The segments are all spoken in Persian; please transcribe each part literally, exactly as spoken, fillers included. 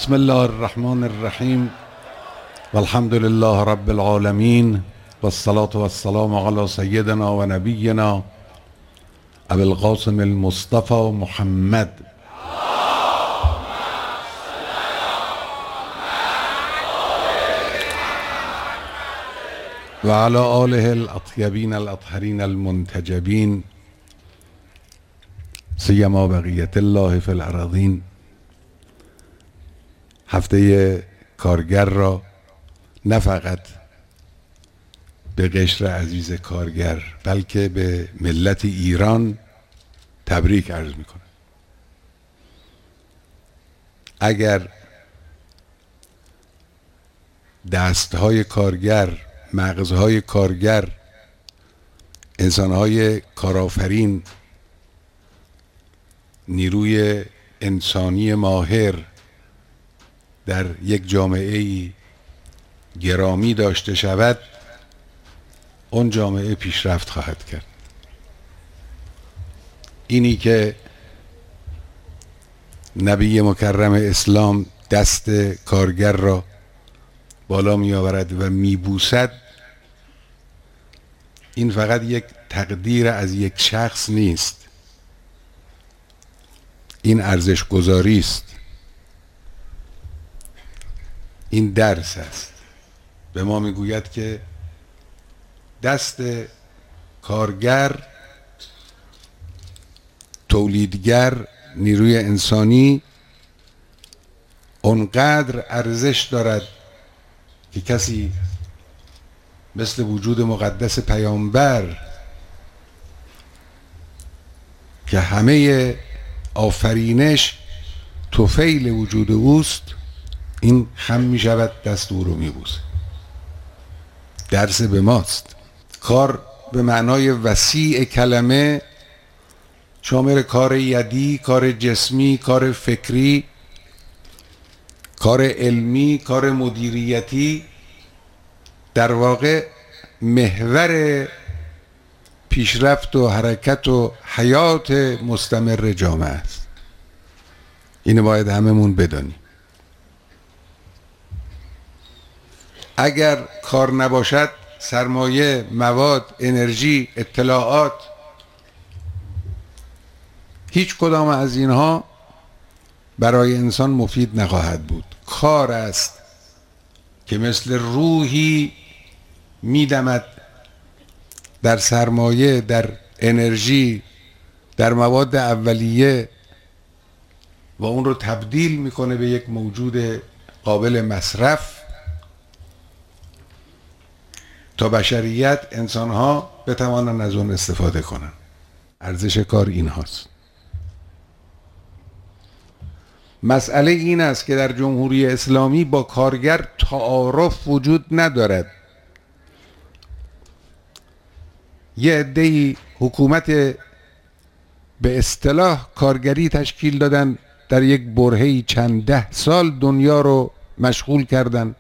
بسم الله الرحمن الرحیم والحمد لله رب العالمین والصلاة والسلام علی سیدنا و نبینا ابی القاسم المصطفى محمد و علی آله الاطیبین الاطهرین المنتجبین سیما بقیت الله فی الارضین. هفته کارگر را نه فقط به قشر عزیز کارگر بلکه به ملت ایران تبریک عرض میکنم. اگر دستهای کارگر، مغزهای کارگر، انسانهای کارآفرین، نیروی انسانی ماهر در یک جامعه گرامی داشته شود، اون جامعه پیشرفت خواهد کرد. اینی که نبی مکرم اسلام دست کارگر را بالا می آورد و می بوسد، این فقط یک تقدیر از یک شخص نیست، این ارزش گذاری است، این درس است. به ما میگوید که دست کارگر، تولیدگر، نیروی انسانی اونقدر ارزش دارد که کسی مثل وجود مقدس پیامبر که همه آفرینش طفیل وجود اوست، این خم می شود دست او رو می بوسه. درس به ماست. کار به معنای وسیع کلمه شامل کار یدی، کار جسمی، کار فکری، کار علمی، کار مدیریتی، در واقع محور پیشرفت و حرکت و حیات مستمر جامعه است. اینو باید هممون بدانیم. اگر کار نباشد، سرمایه، مواد، انرژی، اطلاعات، هیچ کدام از اینها برای انسان مفید نخواهد بود. کار است که مثل روحی میدمد در سرمایه، در انرژی، در مواد اولیه و اون رو تبدیل میکنه به یک موجود قابل مصرف تا بشریت، انسانها بتوانند از اون استفاده کنند. ارزش کار این هاست. مسئله این است که در جمهوری اسلامی با کارگر تعارف وجود ندارد. یه عده‌ای حکومت به اصطلاح کارگری تشکیل دادن، در یک برهه‌ای چند ده سال دنیا رو مشغول کردن.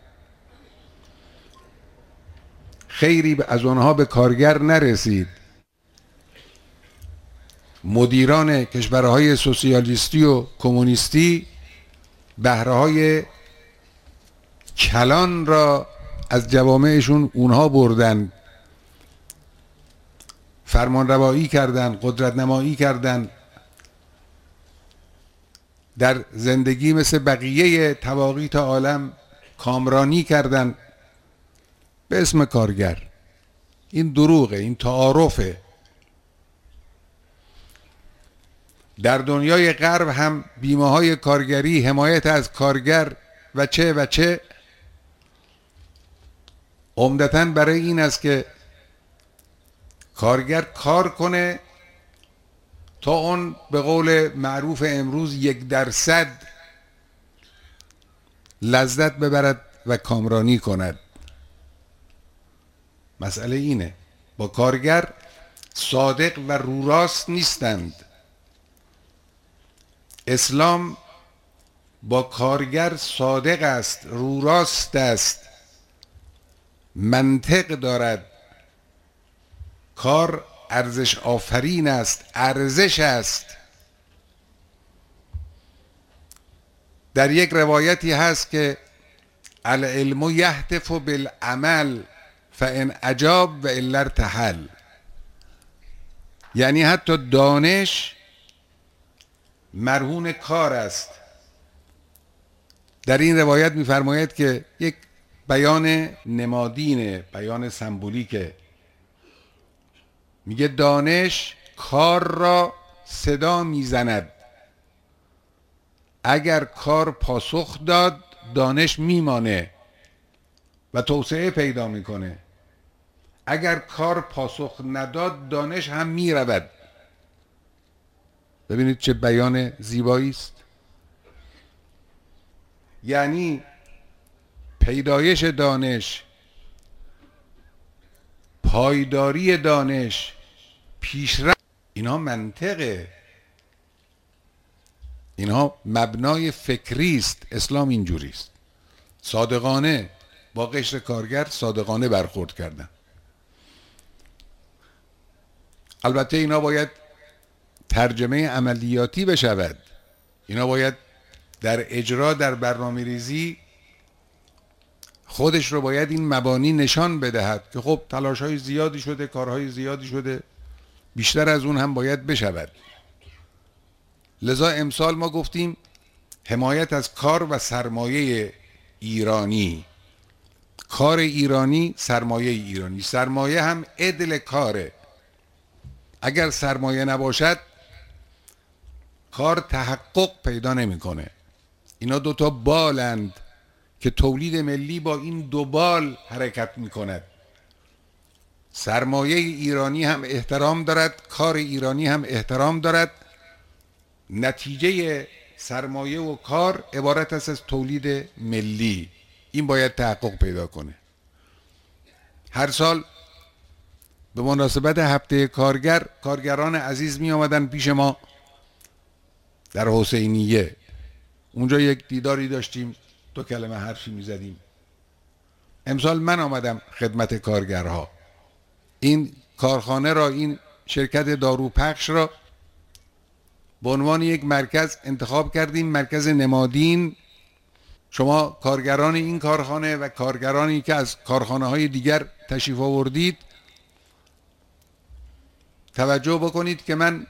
خیری از آنها به کارگر نرسید. مدیران کشورهای سوسیالیستی و کمونیستی بهره‌های کلان را از جوامعشون اونها بردن، فرمانروایی کردن، قدرت نمایی کردن، در زندگی مثل بقیه طواغیت عالم کامرانی کردن به اسم کارگر. این دروغه، این تعارفه. در دنیای غرب هم بیمه های کارگری، حمایت از کارگر و چه و چه عمدتاً برای این است که کارگر کار کنه تا اون به قول معروف امروز یک درصد لذت ببرد و کامرانی کند. مسئله اینه. با کارگر صادق و روراست نیستند. اسلام با کارگر صادق است، روراست است، منطق دارد. کار ارزش آفرین است، ارزش است. در یک روایتی هست که العلم یهتف بالعمل فان اجاب و الا ارتحل، یعنی حتی دانش مرهون کار است. در این روایت می‌فرماید که یک بیان نمادینه، بیان سمبولیکه، میگه دانش کار را صدا میزند، اگر کار پاسخ داد دانش میمانه و توسعه پیدا میکنه، اگر کار پاسخ نداد دانش هم میرود. ببینید چه بیان زیبایی است. یعنی پیدایش دانش، پایداری دانش، پیشرفت، اینها منطقه، اینها مبنای فکری است. اسلام اینجوری است. صادقانه با قشر کارگر صادقانه برخورد کردن. البته اینا باید ترجمه عملیاتی بشود، اینا باید در اجرا، در برنامه ریزی خودش رو باید این مبانی نشان بدهد که خب تلاش های زیادی شده، کارهای زیادی شده، بیشتر از اون هم باید بشود. لذا امسال ما گفتیم حمایت از کار و سرمایه ایرانی. کار ایرانی، سرمایه ایرانی. سرمایه هم عدل کاره. اگر سرمایه نباشد کار تحقق پیدا نمیکنه. اینا دوتا بالند که تولید ملی با این دو بال حرکت میکند. سرمایه ایرانی هم احترام دارد، کار ایرانی هم احترام دارد. نتیجه سرمایه و کار عبارت است از تولید ملی. این باید تحقق پیدا کنه. هر سال به مناسبت هفته کارگر، کارگران عزیز می آمدن پیش ما در حسینیه. اونجا یک دیداری داشتیم، دو کلمه حرفی می زدیم. امسال من آمدم خدمت کارگرها. این کارخانه را، این شرکت داروپخش را به عنوان یک مرکز انتخاب کردیم، مرکز نمادین. شما کارگران این کارخانه و کارگرانی که از کارخانه های دیگر تشریف آوردید توجه بکنید که من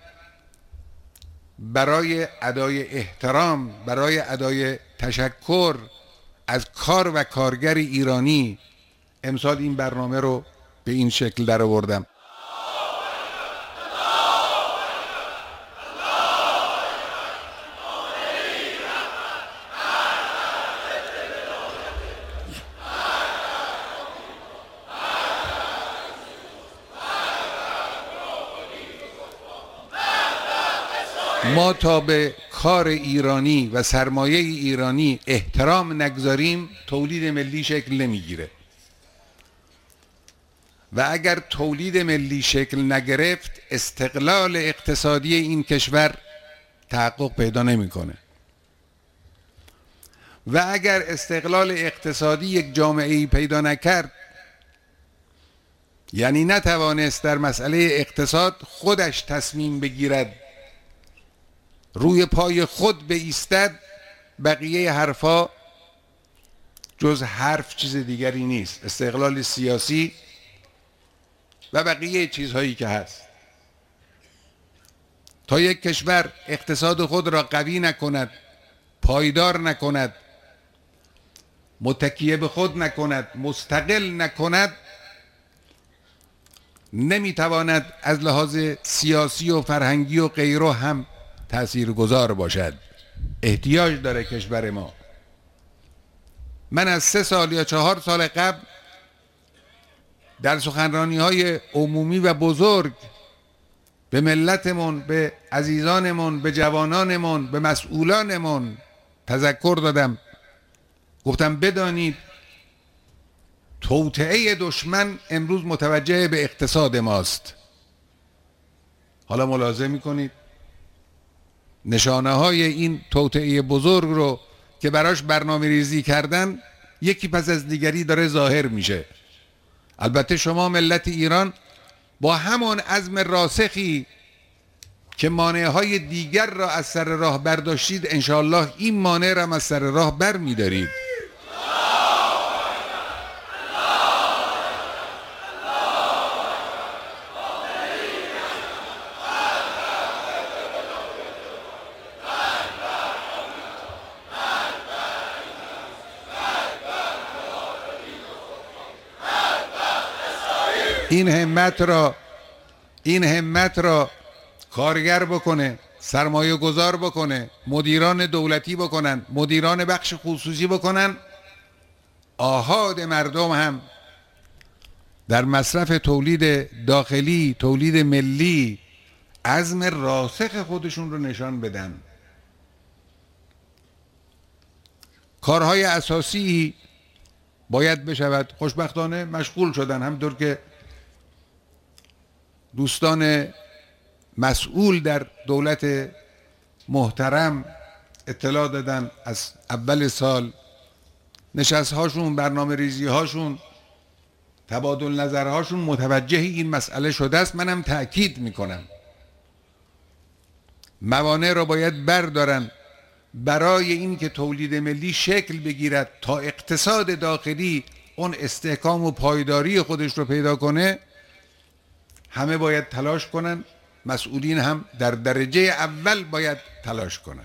برای ادای احترام، برای ادای تشکر از کار و کارگر ایرانی امسال این برنامه رو به این شکل در آوردم. ما تا به کار ایرانی و سرمایه ایرانی احترام نگذاریم تولید ملی شکل نمیگیره. و اگر تولید ملی شکل نگرفت استقلال اقتصادی این کشور تحقق پیدا نمیکنه. و اگر استقلال اقتصادی یک جامعه‌ای پیدا نکرد، یعنی نتوانست در مسئله اقتصاد خودش تصمیم بگیرد، روی پای خود بایستد، بقیه حرفا جز حرف چیز دیگری نیست. استقلال سیاسی و بقیه چیزهایی که هست. تا یک کشور اقتصاد خود را قوی نکند، پایدار نکند، متکیه به خود نکند، مستقل نکند، نمیتواند از لحاظ سیاسی و فرهنگی و غیره هم تأثیرگذار باشد. احتیاج داره کشور ما. من از سه سال یا چهار سال قبل در سخنرانی های عمومی و بزرگ به ملتمون، به عزیزانمون، به جوانانمون، به مسئولانمون تذکر دادم. گفتم بدانید توطئه دشمن امروز متوجه به اقتصاد ماست. حالا ملاحظه میکنید نشانه های این توطئه بزرگ رو که براش برنامه ریزی کردن یکی پس از دیگری داره ظاهر میشه. البته شما ملت ایران با همون عزم راسخی که مانعهای دیگر را از سر راه برداشتید، انشاءالله این مانع را از سر راه بر می دارید. این همت را این همت را کارگر بکنه، سرمایه گذار بکنه، مدیران دولتی بکنن، مدیران بخش خصوصی بکنن، آحاد مردم هم در مصرف تولید داخلی، تولید ملی، عزم راسخ خودشون رو نشان بدن. کارهای اساسی باید بشود. خوشبختانه مشغول شدن، همطور که دوستان مسئول در دولت محترم اطلاع دادن. از اول سال نشست هاشون، برنامه ریزی هاشون، تبادل نظرهاشون متوجه این مسئله شده است. منم تأکید میکنم موانع را باید بردارن برای این که تولید ملی شکل بگیرد، تا اقتصاد داخلی اون استحکام و پایداری خودش رو پیدا کنه. همه باید تلاش کنن، مسئولین هم در درجه اول باید تلاش کنن.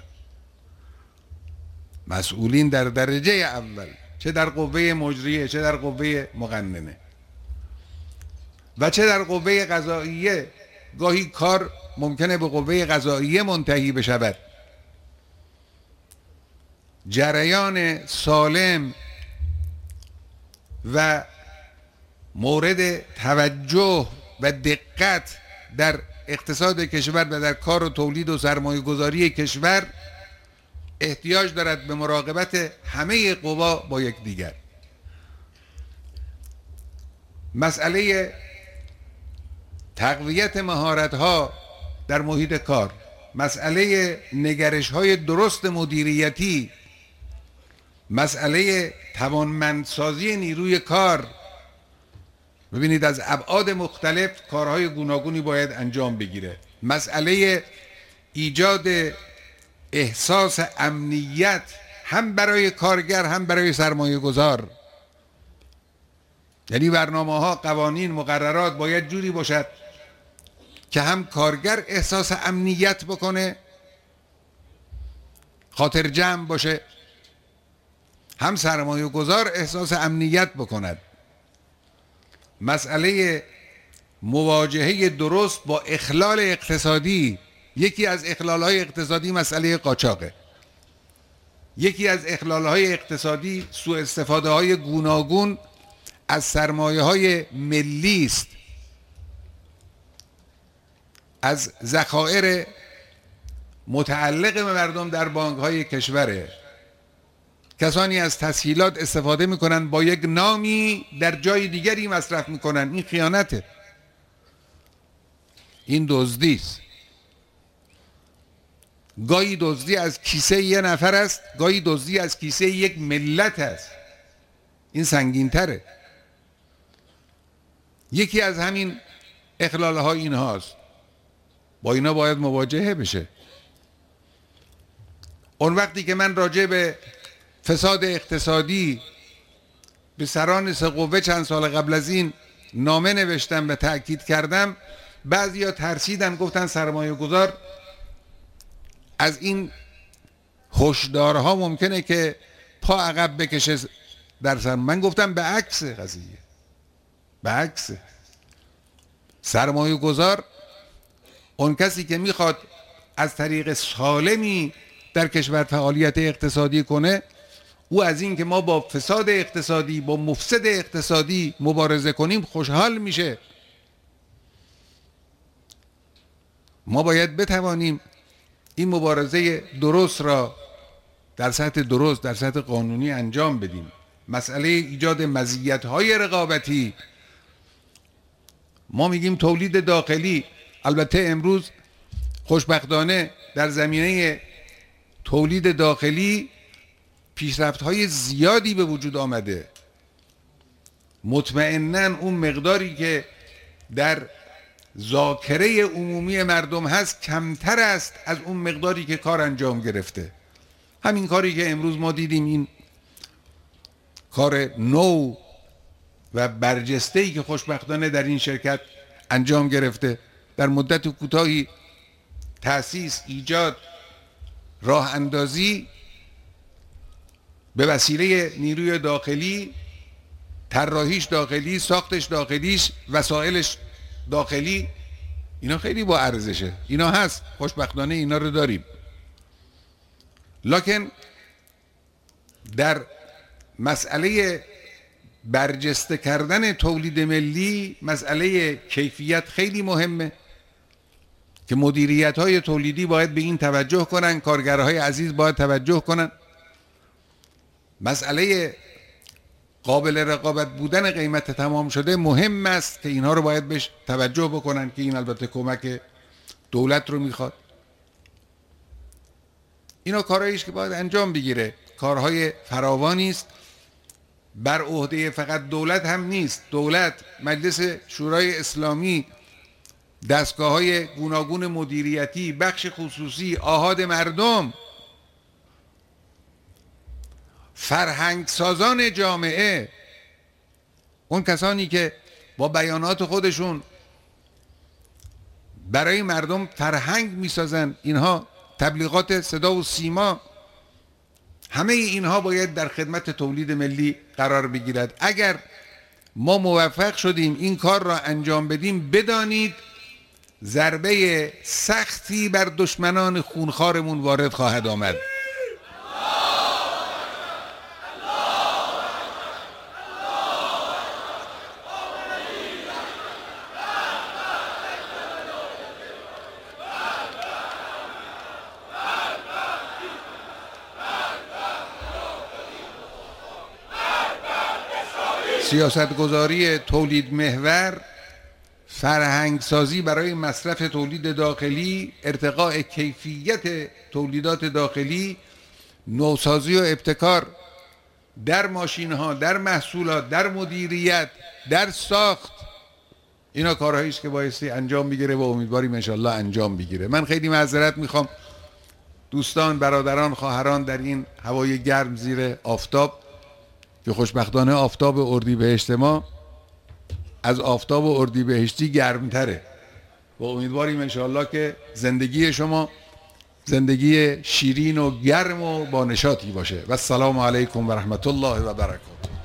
مسئولین در درجه اول، چه در قوه مجریه، چه در قوه مقننه و چه در قوه قضاییه. گاهی کار ممکنه به قوه قضاییه منتهی بشود. جریان سالم و مورد توجه و دقت در اقتصاد کشور و در کار و تولید و سرمایه گذاری کشور احتیاج دارد به مراقبت همه قوا با یکدیگر. مسئله تقویت مهارت‌ها در محیط کار، مسئله نگرش‌های درست مدیریتی، مسئله توانمندسازی نیروی کار. ببینید از ابعاد مختلف کارهای گوناگونی باید انجام بگیره. مسئله ایجاد احساس امنیت هم برای کارگر هم برای سرمایه گذار، یعنی برنامه ها، قوانین، مقررات باید جوری باشد که هم کارگر احساس امنیت بکنه، خاطر جمع باشه، هم سرمایه گذار احساس امنیت بکند. مسئله مواجهه درست با اخلال اقتصادی، یکی از اخلال‌های اقتصادی مسئله قاچاقه. یکی از اخلال‌های اقتصادی سوء استفاده‌های گوناگون از سرمایه‌های ملی است، از ذخایر متعلق به مردم در بانک‌های کشوره. کسانی از تسهیلات استفاده میکنن، با یک نامی در جای دیگری مصرف میکنن. این خیانته، این دزدی است. گاهی دزدی از کیسه یک نفر است، گاهی دزدی از کیسه یک ملت است. این سنگین تره. یکی از همین اخلال ها این هاست. با اینا باید مواجهه بشه. اون وقتی که من راجع به فساد اقتصادی به سران سه قوه چند سال قبل از این نامه نوشتم و تأکید کردم، بعضیا ترسیدن، گفتن سرمایه گذار از این هشدارها ممکنه که پا عقب بکشه در سر. من گفتم به عکس قضیه، به عکس. سرمایه گذار اون کسی که میخواد از طریق سالمی در کشور فعالیت اقتصادی کنه، او از این که ما با فساد اقتصادی، با مفسد اقتصادی مبارزه کنیم خوشحال میشه. ما باید بتوانیم این مبارزه درست را در سطح درست، در سطح قانونی انجام بدیم. مسئله ایجاد مزیت‌های رقابتی، ما میگیم تولید داخلی. البته امروز خوشبختانه در زمینه تولید داخلی پیشرفت‌های زیادی به وجود آمده. مطمئناً اون مقداری که در ذاکره عمومی مردم هست کمتر است از اون مقداری که کار انجام گرفته. همین کاری که امروز ما دیدیم، این کار نو و برجسته‌ای که خوشبختانه در این شرکت انجام گرفته، در مدت کوتاهی تأسیس، ایجاد، راه اندازی به وسیله نیروی داخلی، طراحیش داخلی، ساختش داخلیش، وسایلش داخلی، اینا خیلی با ارزشه، اینا هست، خوشبختانه اینا رو داریم. لکن در مسئله برجسته کردن تولید ملی، مسئله کیفیت خیلی مهمه که مدیریت های تولیدی باید به این توجه کنن، کارگرهای عزیز باید توجه کنن. مسئله قابل رقابت بودن قیمت تمام شده مهم است که اینها رو باید بهش توجه بکنن، که این البته کمک دولت رو میخواد. اینا کارهاییش که باید انجام بگیره، کارهای فراوانی است، بر عهده فقط دولت هم نیست. دولت، مجلس شورای اسلامی، دستگاه‌های گوناگون مدیریتی، بخش خصوصی، آحاد مردم، فرهنگ سازان جامعه، اون کسانی که با بیانات خودشون برای مردم فرهنگ میسازن، اینها تبلیغات صدا و سیما، همه اینها باید در خدمت تولید ملی قرار بگیرد. اگر ما موفق شدیم این کار را انجام بدیم، بدانید ضربه سختی بر دشمنان خونخوارمون وارد خواهد آمد. سیاستگذاری تولید محور، فرهنگ سازی برای مصرف تولید داخلی، ارتقاء کیفیت تولیدات داخلی، نوسازی و ابتکار در ماشین ها، در محصولات، در مدیریت، در ساخت، اینا کارهایی است که بایستی انجام بگیره و امیدواریم انشالله انجام بگیره. من خیلی معذرت میخوام دوستان، برادران، خواهران در این هوای گرم زیر آفتاب، که خوشبختانه آفتاب اردیبهشت ما از آفتاب اردیبهشتی گرمتره و امیدواریم انشاءالله که زندگی شما زندگی شیرین و گرم و با نشاطی باشه. و السلام علیکم و رحمت الله و برکاته.